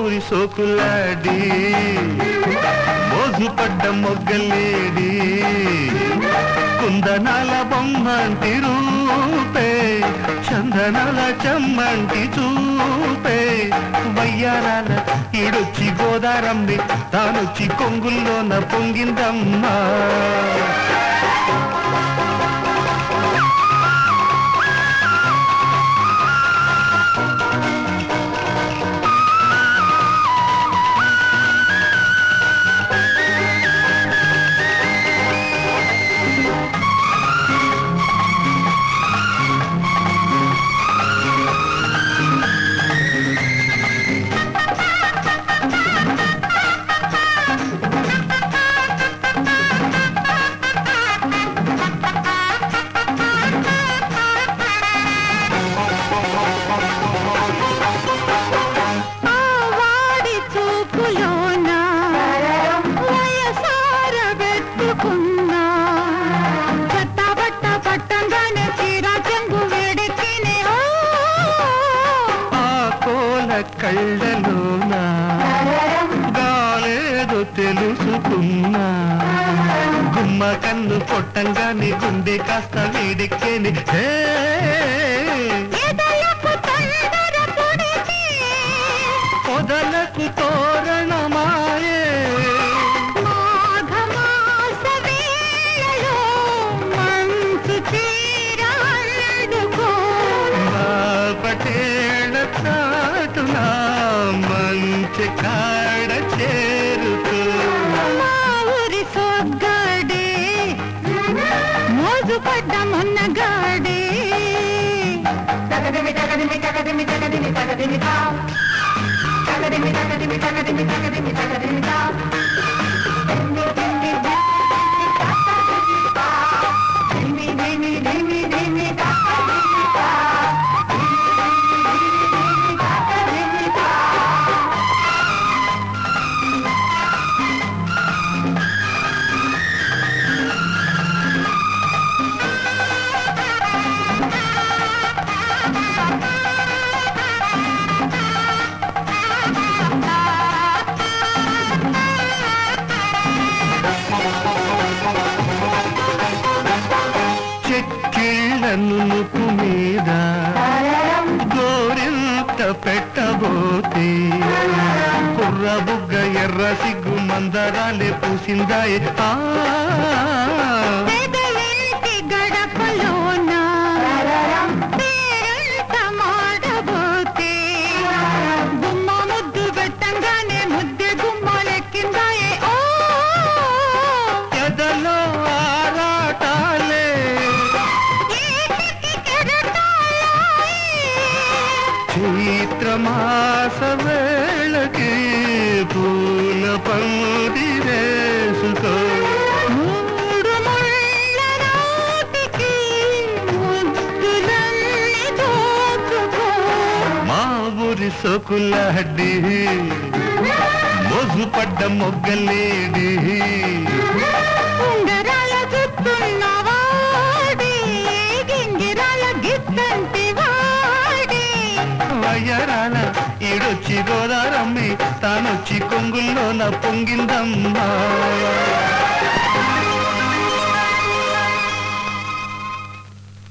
ఊరి సోకులాడి మోజుపడ్డ మొగ్గలేడి కుందనాల బొమ్మంటి రూపే చందనాల చెమ్మంటి చూపే వయ్యారాల ఈడొచ్చి గోదారమ్మి తానొచ్చి కొంగుల్లోన పొంగిందమ్మా కళ్ళలోనా గాలేదో తెలుసుకున్నా గుమ్మ కన్ను కొట్టంగానే గుండె కాస్త వేడెక్కేని పొదలకు తోరణమాయే పటేళ్ళ చాటునా మంచి కాడ చేరుతూ మా ఊరి సొగ్గాడే మోజుపడ్డ మొన్నగాడే తగదిమి తగదిమి తగదిమి తగదిమి తగదిమి తా తగదిమి తగదిమి తగదిమి తగదిమి తగదిమి తా నునుపు మీద గోరింత పెట్టబోతే కుర్ర బుగ్గ ఎర్ర సిగ్గు మందరాలే పూసిందాయే గడపలోనా పేరంత మాడబోతే గుమ్మ ముద్దు పెట్టంగానే ముద్దె గుమ్మలెక్కిందాయే ఎదలో ఆరాటాలే చైత్రమాస వేళకి పూల పందిరేసుకో మూడు ముళ్ళ నాటికి ముద్దులన్నీ దోచుకో మా ఊరి సోకులాడి మోజుపడ్డ మొగ్గలేడి ఉంగరాల చుట్టున్నవాడి గింగిరాల గిత్తంటి వాడి వయ్యరాల ఈడొచ్చి గోదారమ్మి తానొచ్చి కొంగుల్లోన పొంగిందమ్మా